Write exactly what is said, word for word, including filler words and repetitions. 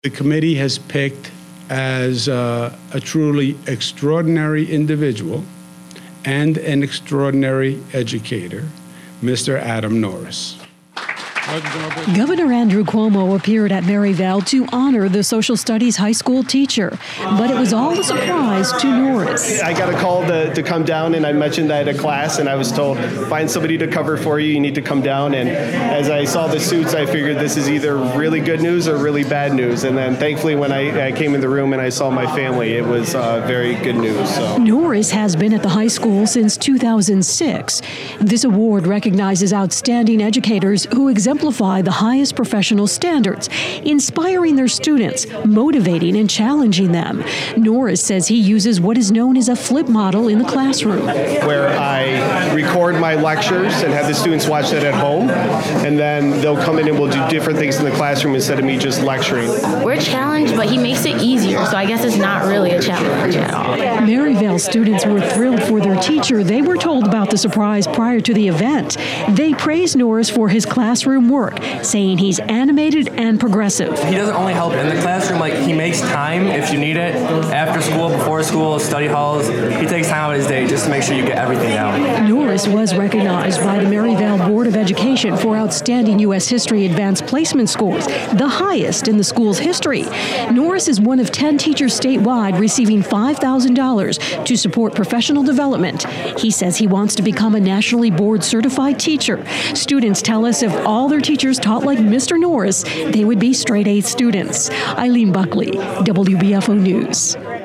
The committee has picked as uh, a truly extraordinary individual and an extraordinary educator, Mister Adam Norris. Governor Andrew Cuomo appeared at Maryvale to honor the social studies high school teacher, but it was all a surprise to Norris. I got a call to, to come down, and I mentioned I had a class, and I was told, find somebody to cover for you, you need to come down. And as I saw the suits, I figured this is either really good news or really bad news. And then thankfully when I, I came in the room and I saw my family, it was uh, very good news. So. Norris has been at the high school since two thousand six. This award recognizes outstanding educators who exemplify the highest professional standards, inspiring their students, motivating and challenging them. Norris says he uses what is known as a flip model in the classroom, where I record my lectures and have the students watch that at home, and then they'll come in and we'll do different things in the classroom instead of me just lecturing. We're challenged, but he makes it easier, so I guess it's not really a challenge at all. Maryvale students were thrilled for their teacher. They were told about the surprise prior to the event. They praised Norris for his classroom work, saying he's animated and progressive. He doesn't only help in the classroom, like he makes time if you need it, after school, before school, study halls. He takes time out of his day just to make sure you get everything down. Norris was recognized by the Maryvale Board of Education for outstanding U S history advanced placement scores, the highest in the school's history. Norris is one of ten teachers statewide receiving five thousand dollars to support professional development. He says he wants to become a nationally board certified teacher. Students tell us if all their teachers taught like Mister Norris, they would be straight A students. Eileen Buckley, W B F O News.